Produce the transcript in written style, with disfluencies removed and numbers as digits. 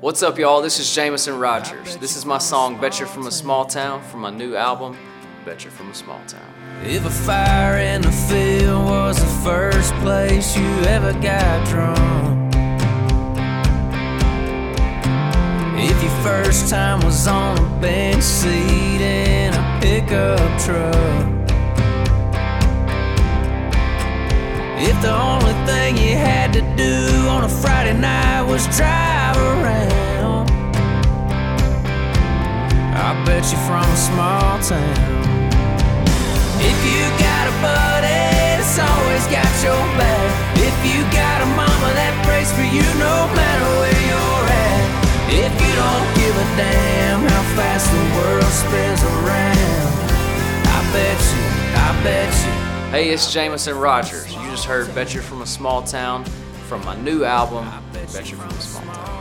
What's up, y'all? This is Jameson Rogers. This is my song, Bet You're From a Small Town, from my new album, Bet You're From a Small Town. If a fire in the field was the first place you ever got drunk, if your first time was on a bench seat in a pickup truck, if the only thing you had to do on a Friday night was drive around, I bet you're from a small town. If you got a buddy that's always got your back, if you got a mama that prays for you no matter where you're at, if you don't give a damn how fast the world spins around, I bet you. Hey, it's Jameson Rogers. You just heard Bet You're From a Small Town from my new album, Bet You're From a Small Town.